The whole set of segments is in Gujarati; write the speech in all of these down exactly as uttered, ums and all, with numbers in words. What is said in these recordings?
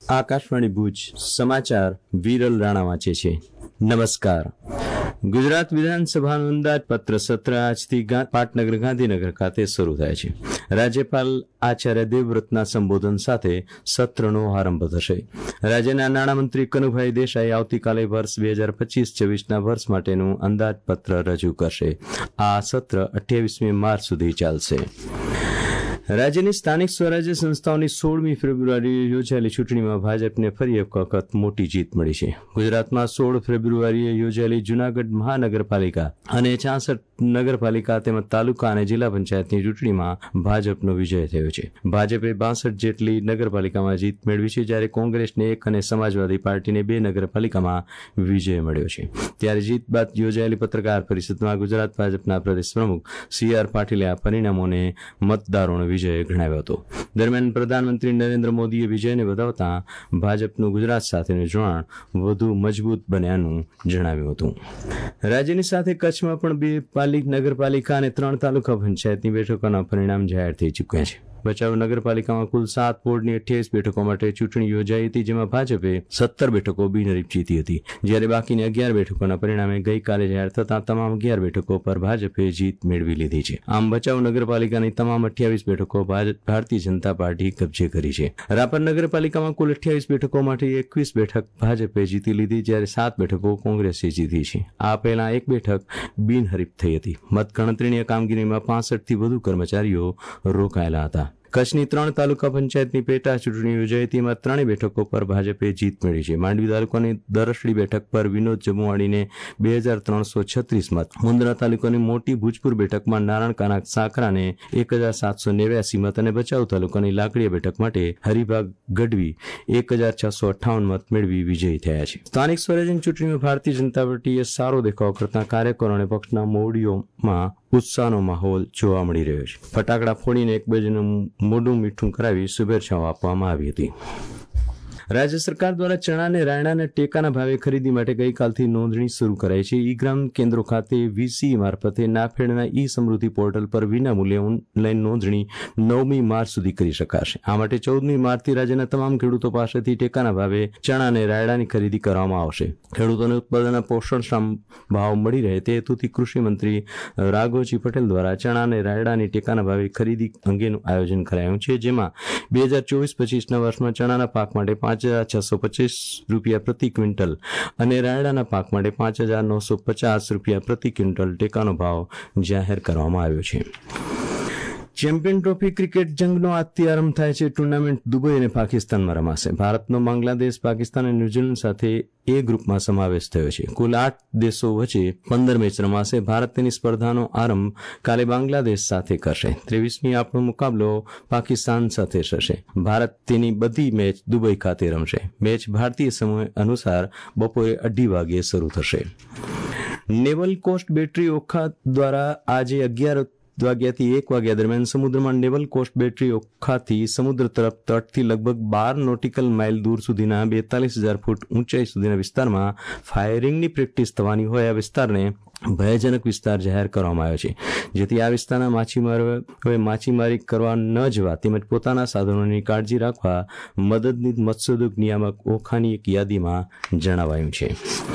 આકાશવાણી ભુજ સમાચાર વિરલ રાણા વાંચે છે. નમસ્કાર. ગુજરાત વિધાનસભાનું અંદાજપત્ર સત્ર આજથી પાટનગર ગાંધીનગર ખાતે શરૂ થાય છે. રાજ્યપાલ આચાર્ય દેવવ્રતના સંબોધન સાથે સત્રનો આરંભ થશે. રાજ્યના નાણામંત્રી કનુભાઈ દેસાઈ આવતીકાલે વર્ષ બે હજાર પચીસ છવ્વીસના વર્ષ માટેનું અંદાજપત્ર રજૂ કરશે. આ સત્ર અઠ્યાવીસમી માર્ચ સુધી ચાલશે. રાજ્યની સ્થાનિક સ્વરાજ્ય સંસ્થાઓની સોળમી ફેબ્રુઆરીએ યોજાયેલી ચૂંટણીમાં ભાજપને ફરી એક વખત મોટી જીત મળી છે. ગુજરાતમાં સોળ ફેબ્રુઆરીએ યોજાયેલી જૂનાગઢ મહાનગરપાલિકા અને છાસઠ નગરપાલિકા તેમજ તાલુકા અને જિલ્લા પંચાયતની ચૂંટણીમાં ભાજપનો વિજય થયો છે. ભાજપે બાસઠ જેટલી નગરપાલિકામાં જીત મેળવી છે, જ્યારે કોંગ્રેસને એક અને સમાજવાદી પાર્ટીને બે નગરપાલિકામાં વિજય મળ્યો છે. ત્યારે જીત બાદ યોજાયેલી પત્રકાર પરિષદમાં ગુજરાત ભાજપના પ્રદેશ પ્રમુખ સી આર પાટીલે આ પરિણામોને મતદારોનો વિજય ગણાવ્યો હતો. દરમિયાન પ્રધાનમંત્રી નરેન્દ્ર મોદીએ વિજયને વધાવતા ભાજપનું ગુજરાત સાથેનું જોડાણ વધુ મજબૂત બન્યાનું જણાવ્યું હતું. રાજ્યની સાથે કચ્છમાં પણ બે પાલિક નગરપાલિકા અને ત્રણ તાલુકા પંચાયતની બેઠકોના પરિણામ જાહેર થઈ ચૂક્યા છે. ભચાઉ નગરપાલિકામાં કુલ સાત બોર્ડની અઠ્યાવીસ બેઠકો માટે ચૂંટણી યોજાઈ હતી, જેમાં ભાજપે સત્તર બેઠકો બિનહરીફ જીતી હતી, જ્યારે બાકીની અગિયાર બેઠકોના પરિણામે ગઈકાલે જાહેર થતા તમામ અગિયાર બેઠકો પર ભાજપે જીત મેળવી લીધી છે. આમ ભચાઉ નગરપાલિકાની તમામ અઠ્યાવીસ બેઠકો ભારતીય જનતા પાર્ટી કબજે કરી છે. રાપર નગરપાલિકામાં કુલ અઠ્યાવીસ બેઠકો માટે એકવીસ બેઠક ભાજપે જીતી લીધી, જ્યારે સાત બેઠકો કોંગ્રેસે જીતી છે. આ પહેલા એક બેઠક બિનહરીફ થઈ હતી. મતગણતરીની કામગીરીમાં પાસઠ થી વધુ કર્મચારીઓ રોકાયેલા હતા. કચ્છની ત્રણ તાલુકા પંચાયતની પેટા ચૂંટણી યોજાઈ હતી, એમાં ત્રણેય બેઠકો પર ભાજપે જીત મેળવી છે. માંડવી તાલુકાની દરસડી બેઠક પર વિનોદ જમવાણીને બે હજાર ત્રણસો છત્રીસ મત, મુન્દ્રા તાલુકાની મોટી ભૂજપુર બેઠકમાં નારાયણ કાના સાકરાને એક હજાર સાતસો નેવ્યાસી મત અને ભચાઉ તાલુકાની લાકડીયા બેઠક માટે હરિભાગ ગઢવી એક હજાર છસો અઠ્ઠાવન મત મેળવી વિજયી થયા છે. સ્થાનિક સ્વરાજ્યની ચૂંટણીમાં ભારતીય જનતા પાર્ટીએ સારો દેખાવ કરતા કાર્યકરો અને પક્ષના મોવડીઓમાં ઉત્સાહનો માહોલ જોવા મળી રહ્યો છે. ફટાકડા ફોડીને એકબીજાનું મોઢું મીઠું કરાવી શુભેચ્છાઓ આપવામાં આવી હતી. રાજ્ય સરકાર દ્વારા ચણા અને રાયડાના ટેકાના ભાવે ખરીદી માટે ગઈકાલથી નોંધણી શરૂ કરાઈ છે. ઈ ગ્રામ કેન્દ્રો ખાતે વીસી મારફતે નાફેડના ઈ સમૃદ્ધિ પોર્ટલ પર વિનામૂલ્યે ઓનલાઈન નોંધણી નવમી માર્ચ સુધી કરી શકાશે. આ માટે ચૌદમી માર્ચથી રાજ્યના તમામ ખેડૂતો પાસેથી ટેકાના ભાવે ચણા અને રાયડાની ખરીદી કરવામાં આવશે. ખેડૂતોને ઉત્પાદનના પોષણક્ષમ ભાવ મળી રહે તે હેતુથી કૃષિ મંત્રી રાઘવજી પટેલ દ્વારા ચણા અને રાયડાની ટેકાના ભાવે ખરીદી અંગેનું આયોજન કરાયું છે, જેમાં બે હજાર ચોવીસ પચીસના વર્ષમાં ચણાના પાક માટે પાંચ હજાર છસો પચીસ રૂપિયા પ્રતિ ક્વિન્ટલ અને રાયડાના પાક માટે પાંચ હજાર નવસો પચાસ રૂપિયા પ્રતિ ક્વિન્ટલ ટેકાનો ભાવ જાહેર કરવામાં આવ્યો છે. ચેમ્પિયન ટ્રોફી ક્રિકેટ જંગનો આજથી આરંભ થાય છે. ટુર્નામેન્ટ દુબઈ અને પાકિસ્તાનમાં રમાશે. ભારતનો બાંગ્લાદેશ, પાકિસ્તાન અને ન્યુઝીલેન્ડ સાથે એ ગ્રુપમાં સમાવેશ થયો છે. કુલ આઠ દેશો વચ્ચે પંદર મેચ રમાશે. ભારત તેની સ્પર્ધાનો આરંભ કાલે બાંગ્લાદેશ સાથે કરશે. ત્રેવીસમી આપણો મુકાબલો પાકિસ્તાન સાથે થશે. ભારત તેની બધી મેચ દુબઈ ખાતે રમશે. મેચ ભારતીય સમય અનુસાર બપોરે અઢી વાગ્યે શરૂ થશે. નેવલ કોસ્ટ બેટરી ઓખા દ્વારા આજે અગિયાર વાગ્યાથી એક વાગ્યા દરમિયાન સમુદ્રમાં નેવલ કોસ્ટ બેટરી ઓખાથી સમુદ્ર તરફ તટથી લગભગ બાર નોટિકલ માઇલ દૂર સુધીના બેતાલીસ હજાર ફૂટ ઊંચાઈ સુધીના વિસ્તારમાં ફાયરિંગની પ્રેક્ટિસ થવાની હોય આ વિસ્તારને ભયજનક વિસ્તાર જાહેર કરવામાં આવ્યો છે, જેથી આ વિસ્તારના માછીમારોએ માછીમારી કરવા ન જવા તેમજ પોતાના સાધનોની કાળજી રાખવા મદદનીશ મત્સ્યોદ્યોગ નિયામક ઓખાની એક યાદીમાં જણાવાયું છે.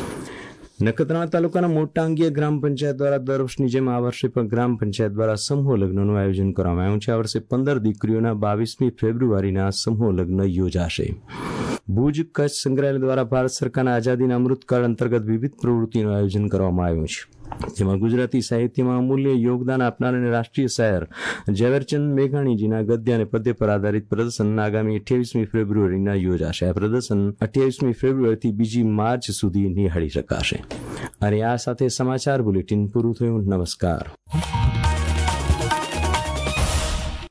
નખત્રાણા તાલુકાના મોટા અંગિયા ગ્રામ પંચાયત દ્વારા દર વર્ષની જેમ આ વર્ષે પણ ગ્રામ પંચાયત દ્વારા સમૂહ લગ્નનું આયોજન કરવામાં આવ્યું છે. આ વર્ષે પંદર દીકરીઓના બાવીસમી ફેબ્રુઆરીના સમૂહ લગ્ન યોજાશે. ભુજ કચ્છ સંગ્રહાલય દ્વારા ભારત સરકારના આઝાદીના અમૃતકાળ અંતર્ગત વિવિધ પ્રવૃત્તિનું આયોજન કરવામાં આવ્યું છે, જેમાં ગુજરાતી સાહિત્યમાં અમૂલ્ય યોગદાન આપનાર અને રાષ્ટ્રીય શાયર ઝવેરચંદ મેઘાણીજીના ગદ્ય અને પદ્ય પર આધારિત પ્રદર્શન આગામી અઠ્યાવીસમી ફેબ્રુઆરીના યોજાશે. આ પ્રદર્શન અઠ્યાવીસમી ફેબ્રુઆરીથી બીજી માર્ચ સુધી નિહાળી શકાશે. અને આ સાથે સમાચાર બુલેટિન પૂરું થયું. નમસ્કાર.